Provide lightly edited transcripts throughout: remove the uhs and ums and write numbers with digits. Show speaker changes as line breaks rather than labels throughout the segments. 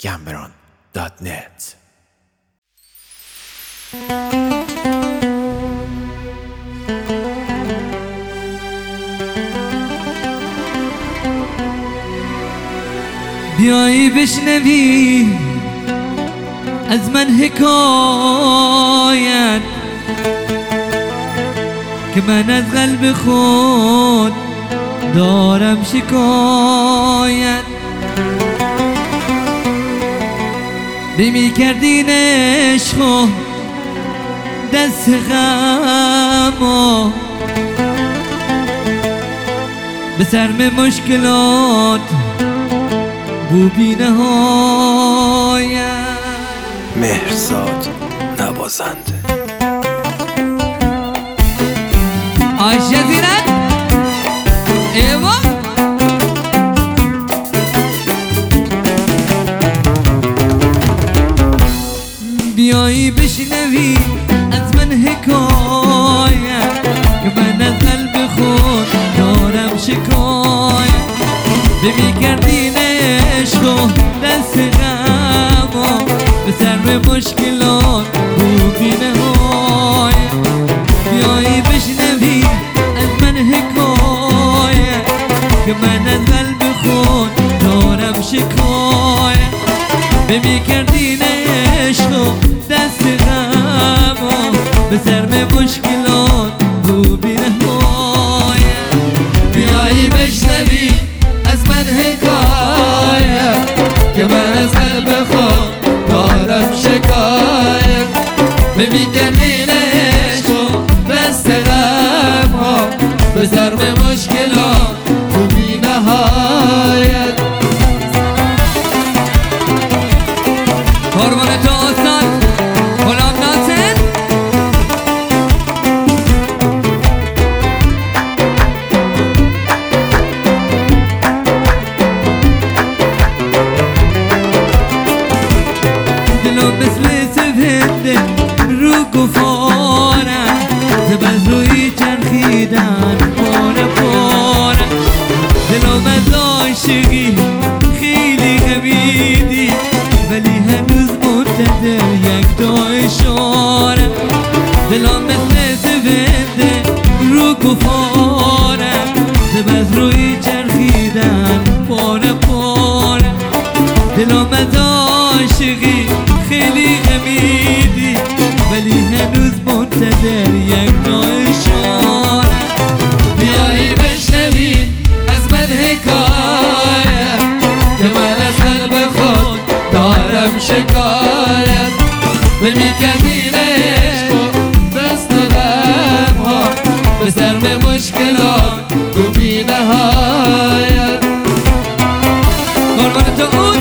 gambron.net.
بیایی بشنوی از من حکایت که من از قلب خود دارم شکایت. بمی کردین عشق دست غم و به سرم مشکلات بو بی نهایت.
مهرزاد نوازنده.
آشزیرن ایوا بیایی بشنوی از من حکایت که من از قلب خود دارم شکایت. بمی کردین عشق و دست غم و به سر مشکلات بو بی نهایت. بیایی بشنوی از من حکایت که من از قلب خود دارم شکایت. بمی کردین عشق و دست غم و به سر مشکلات بو بی نهایت. بیایی بشنوی از من حکایت که من از قلب خود دارم شکایت. بمی کردین عشق و دست غم ها به سر مشکلات بو بی نهایت. قربان تو استاد غلام ناصر. دلو مثل سفنده رو گفارم زبز روی چرخیدن پاره پاره. دلو از عاشقی خیلی غمیدی ولی هنوز منتظر یک دو اشاره. دلم مثل سفنده رو گفارم زبز روی چرخیدن پاره پاره. دلم از عاشقی خیلی غمیدی ولی هنوز منتظر یک دو اشاره. بیایی بشنوی از من حکایت که من از قلب خود دارم شکایت. بمی کردین عشق و دست غم ها به سر مشکلات بو بی نهایت. قربان تو اون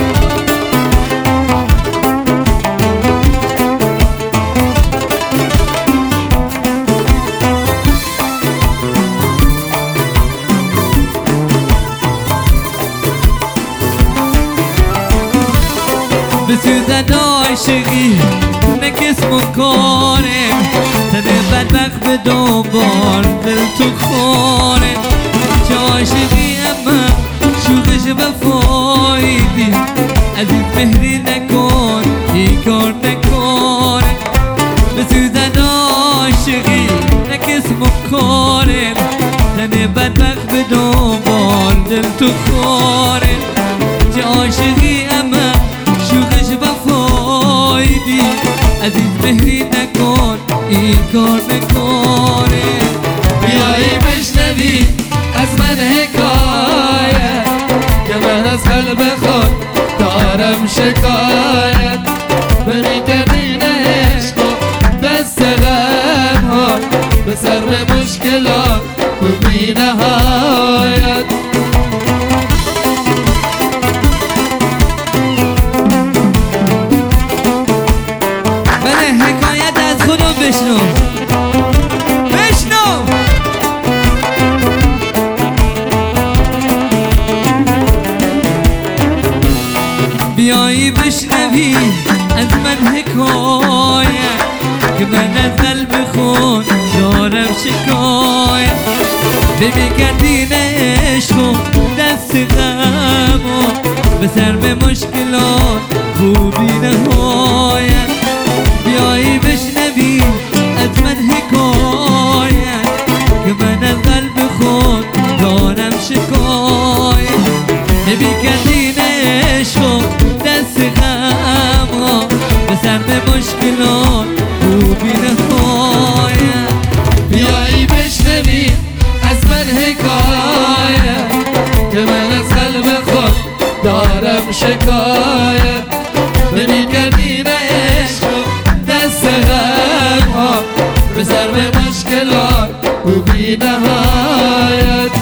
بسوزد عاشقی نکس مکاره تن بدبخت به دنبال دل تو خاره. چه عاشقی اما شوقش وفایدی عزیز مهری نکن ای کار نکاره. بسوزد عاشقی نکس مکاره تن بدبخت به دنبال دل تو خاره. چه عاشقی اما شوقش وفایدی عزیز مهری نکن این کار نکنه. بیایی بشنوی از من حکایت که من از قلب خود دارم شکایت. بمی کردین عشق و دست غم ها به سر مشکلات بو بی نهایت. حکایت از خودم بشنو بشنو. بیایی بشنوی از من حکایت که من از قلب خود دارم شکایت. بمی کردین عشق و دست غم و به سر مشکلات خوبی نهایت بیایی بشنوی از من حکایت که من از قلب خود دارم شکایت نبی کردین عشق و دست غم ها به سر مشکلات خوبی نهایت
بیایی بشنوی از من حکایت که من از قلب خود دارم شکایت نمی کردین عشق و دست غم ها به سر مشکلات خوبی نهایت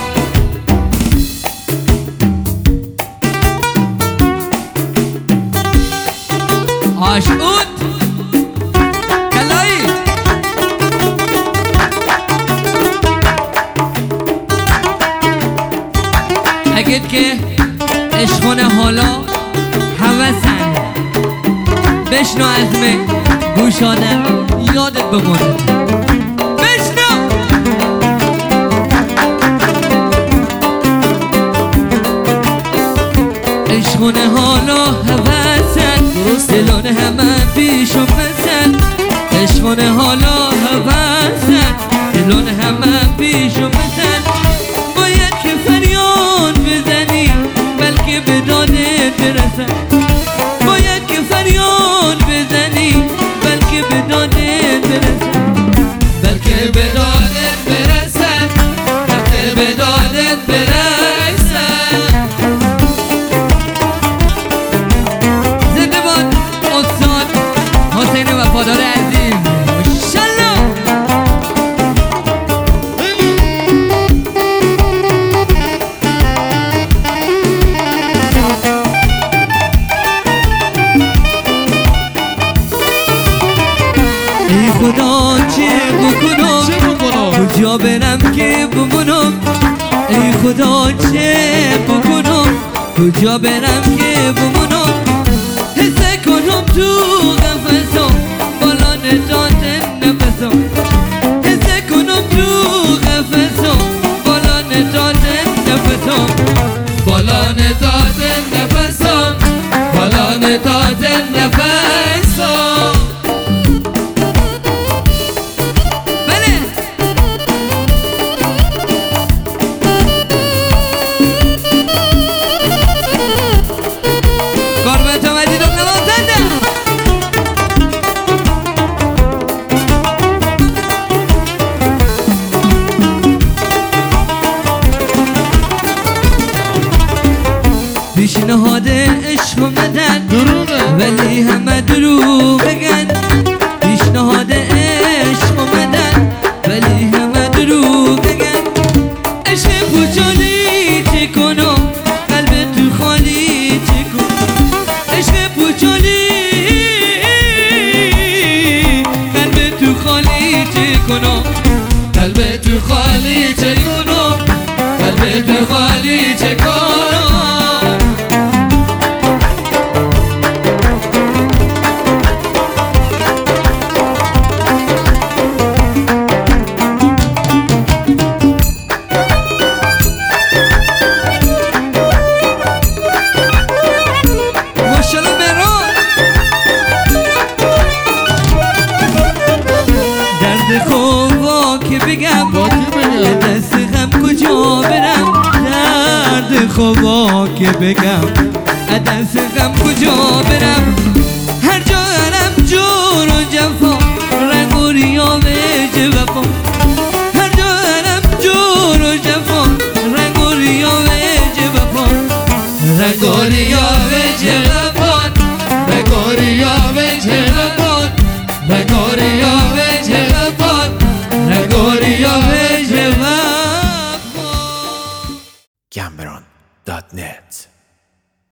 عاشقود کلایی اگه که عشقونه حالا هوسن بشنو از من گوشانم یادت بمونه بشنو عشقونه حالا هوسن دلان همه پیش و پسن عشقونه حالا هوسن دلان همه پیش و پسن باید که فریاد بزنی بلکه به دادت برسن باید که فریاد بزنی بلکه به دادت برسن
بلکه به دادت برسن بلکه به دادت برسن
زنده باد استاد حسین وفادار عزیز ماشاءالله ای خدا چه بکنم کجا برم که بمونم ای خدا چه بکنم کجا برم که بمونم حس کنم تو قفسم بالا ندادن نفسم حس کنم تو قفسم بالا ندادن نفسم
بالا ندادن نفسم بالا ندادن نفسم
بله قربت مجیدم نوازنده پیشنهاد عشق اومدن ولی همه دروغ بگن پیشنهاد عشق اومدن ولی همه دروغ بگن عشق پوچالی چه کنم قلب تو خالی چه کنم عشق پوچالی قلب تو خالی چه کنم
قلب تو خالی چه کنم قلب تو خالی چه کنم
ماشاءالله مهران درد خوبا که بگم دست غم کجا برم درد خوبا که بگم دست غم کجا برم